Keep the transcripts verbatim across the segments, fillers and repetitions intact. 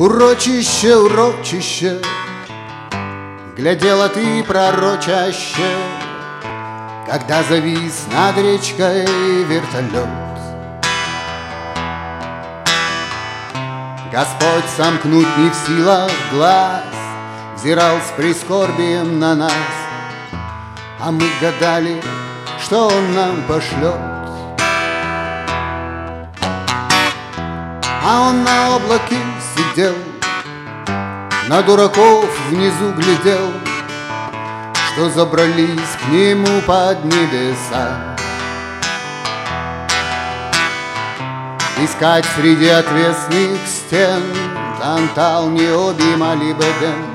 Урочище, урочище, глядела ты пророчаще, когда завис над речкой вертолет. Господь сомкнуть не в силах глаз, взирал с прискорбием на нас, а мы гадали, что Он нам пошлет. А Он на облаке сидел, на дураков внизу глядел, что забрались к Нему под небеса. Искать среди отвесных стен Тантал, Необи, Молибден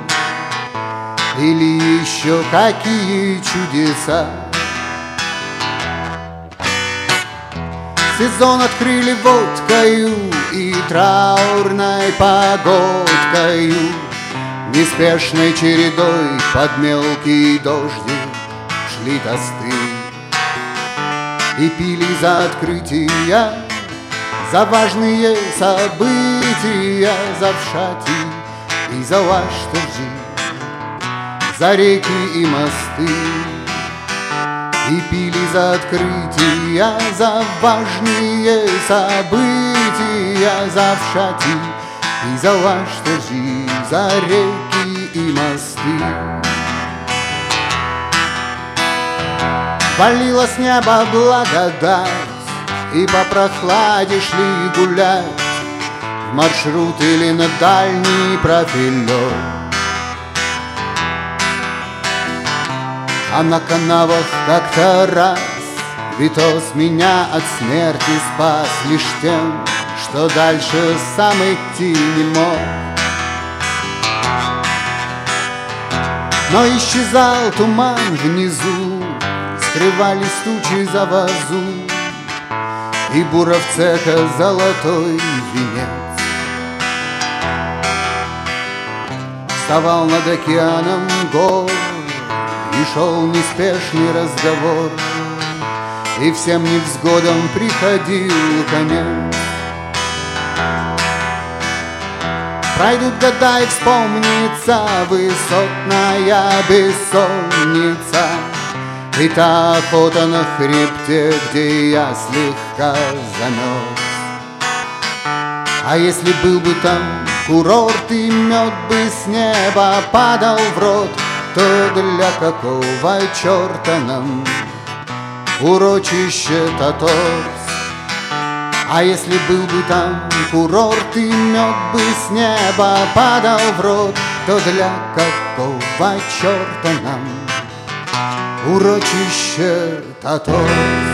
или еще какие чудеса. Сезон открыли водкою и траурной погодкою, неспешной чередой под мелкие дожди шли тосты и пили за открытия, за важные события, за вшати и за Ваштаджи, за реки и мосты. И пили за открытия, за важные события, за вшати и за Ваштаджи, за реки и мосты. Валила с неба благодать, и по прохладе шли гулять в маршрут или на дальний профилет. А на канавах как-то раз Витос меня от смерти спас лишь тем, что дальше сам идти не мог. Но исчезал туман внизу, скрывались тучи за вазу, и буровцека золотой венец вставал над океаном гор, и шел неспешный разговор, и всем невзгодам приходил конец. Пройдут года и вспомнится высотная бессонница и та охота на хребте, где я слегка замерз. А если был бы там курорт и мед бы с неба падал в рот, то для какого черта нам урочище Таторс? А если был бы там курорт и мед бы с неба падал в рот, то для какого черта нам урочище Таторс?